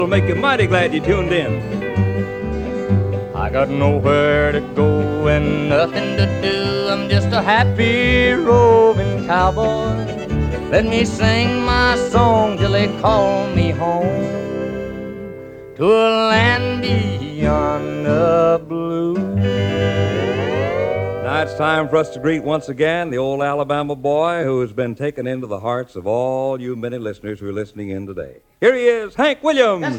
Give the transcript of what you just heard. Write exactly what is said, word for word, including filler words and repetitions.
It'll make you mighty glad you tuned in. I got nowhere to go and nothing to do. I'm just a happy roving cowboy. Let me sing my song till they call me home to a land beyond the blue. Now it's time for us to greet once again the old Alabama boy who has been taken into the hearts of all you many listeners who are listening in today. Here he is, Hank Williams.